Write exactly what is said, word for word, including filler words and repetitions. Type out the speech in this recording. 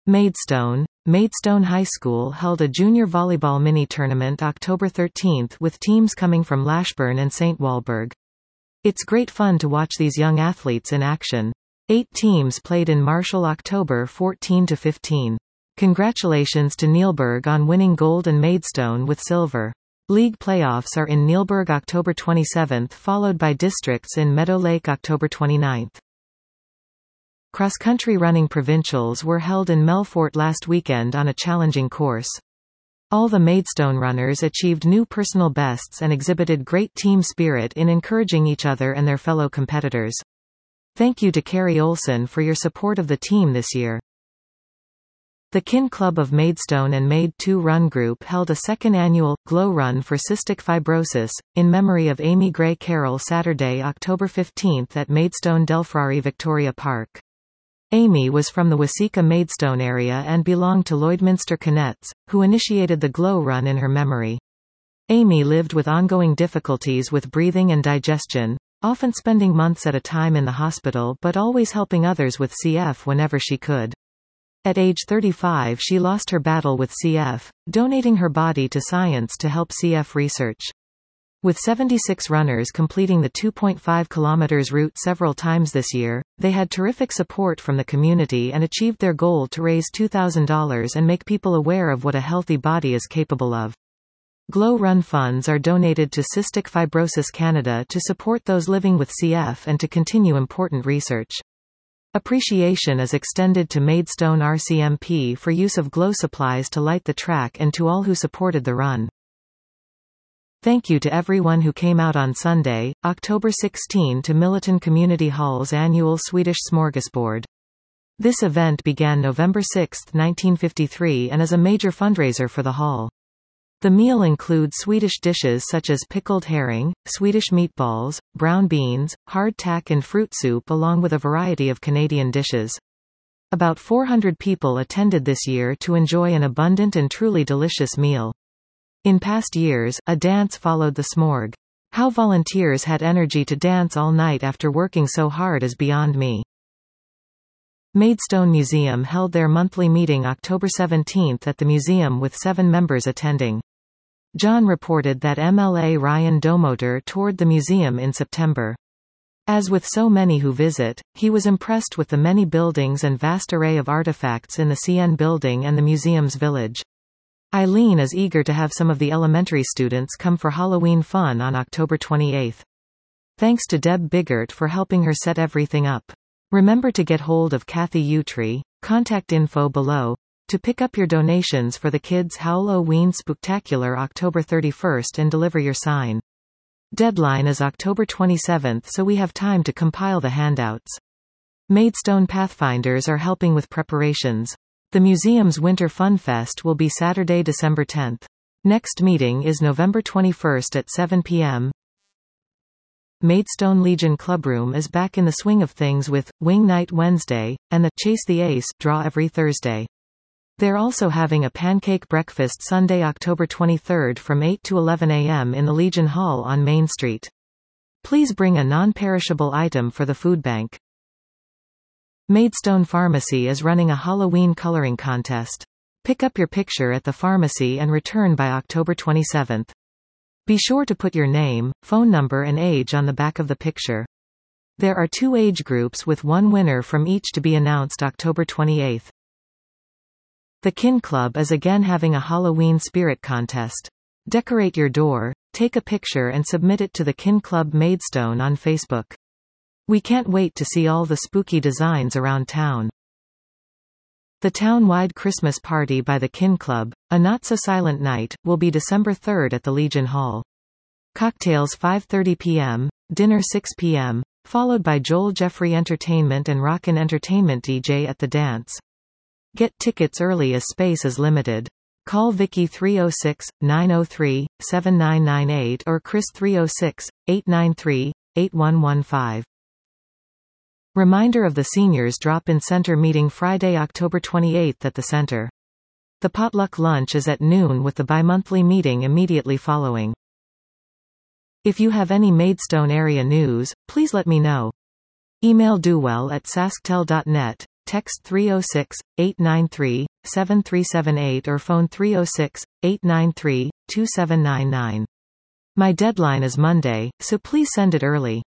Maidstone. Maidstone High School held a junior volleyball mini-tournament October thirteenth with teams coming from Lashburn and Saint Walburg. It's great fun to watch these young athletes in action. Eight teams played in Marshall October fourteen to fifteen. Congratulations to Neilburg on winning gold and Maidstone with silver. League playoffs are in Neilburg October twenty-seventh, followed by districts in Meadow Lake October twenty-ninth. Cross-country running provincials were held in Melfort last weekend on a challenging course. All the Maidstone runners achieved new personal bests and exhibited great team spirit in encouraging each other and their fellow competitors. Thank you to Carrie Olson for your support of the team this year. The Kin Club of Maidstone and Maid two Run Group held a second annual Glow Run for Cystic Fibrosis, in memory of Amy Gray Carroll Saturday, October fifteenth at Maidstone Delfrari Victoria Park. Amy was from the Waseca Maidstone area and belonged to Lloydminster Cadets, who initiated the Glow Run in her memory. Amy lived with ongoing difficulties with breathing and digestion, often spending months at a time in the hospital but always helping others with C F whenever she could. At age thirty-five she lost her battle with C F, donating her body to science to help C F research. With seventy-six runners completing the two point five kilometers route several times this year, they had terrific support from the community and achieved their goal to raise two thousand dollars and make people aware of what a healthy body is capable of. Glow Run funds are donated to Cystic Fibrosis Canada to support those living with C F and to continue important research. Appreciation is extended to Maidstone R C M P for use of glow supplies to light the track and to all who supported the run. Thank you to everyone who came out on Sunday, October sixteenth to Milliton Community Hall's annual Swedish Smorgasbord. This event began November sixth, nineteen fifty-three and is a major fundraiser for the hall. The meal includes Swedish dishes such as pickled herring, Swedish meatballs, brown beans, hardtack and fruit soup along with a variety of Canadian dishes. About four hundred people attended this year to enjoy an abundant and truly delicious meal. In past years, a dance followed the smorg. How volunteers had energy to dance all night after working so hard is beyond me. Maidstone Museum held their monthly meeting October seventeenth at the museum with seven members attending. John reported that M L A Ryan Domoter toured the museum in September. As with so many who visit, he was impressed with the many buildings and vast array of artifacts in the C N building and the museum's village. Eileen is eager to have some of the elementary students come for Halloween fun on October twenty-eighth. Thanks to Deb Biggert for helping her set everything up. Remember to get hold of Kathy Utree, contact info below, to pick up your donations for the kids' Halloween Spooktacular October thirty-first and deliver your sign. Deadline is October twenty-seventh, so we have time to compile the handouts. Maidstone Pathfinders are helping with preparations. The museum's Winter Fun Fest will be Saturday, December tenth. Next meeting is November twenty-first at seven p m Maidstone Legion Clubroom is back in the swing of things with Wing Night Wednesday, and the Chase the Ace draw every Thursday. They're also having a pancake breakfast Sunday, October twenty-third from eight to eleven a m in the Legion Hall on Main Street. Please bring a non-perishable item for the food bank. Maidstone Pharmacy is running a Halloween coloring contest. Pick up your picture at the pharmacy and return by October twenty-seventh. Be sure to put your name, phone number and age on the back of the picture. There are two age groups with one winner from each to be announced October twenty-eighth. The Kin Club is again having a Halloween spirit contest. Decorate your door, take a picture and submit it to the Kin Club Maidstone on Facebook. We can't wait to see all the spooky designs around town. The town-wide Christmas party by the Kin Club, a not-so-silent night, will be December third at the Legion Hall. Cocktails five thirty p m, dinner six p m, followed by Joel Jeffrey Entertainment and Rockin' Entertainment D J at the dance. Get tickets early as space is limited. Call Vicky three oh six, nine oh three, seven nine nine eight or Chris three oh six, eight nine three, eight one one five. Reminder of the Seniors Drop-In Center meeting Friday, October twenty-eighth at the center. The potluck lunch is at noon with the bi-monthly meeting immediately following. If you have any Maidstone area news, please let me know. Email duwell at sasktel dot net. text three oh six, eight nine three, seven three seven eight or phone three oh six, eight nine three, two seven nine nine. My deadline is Monday, so please send it early.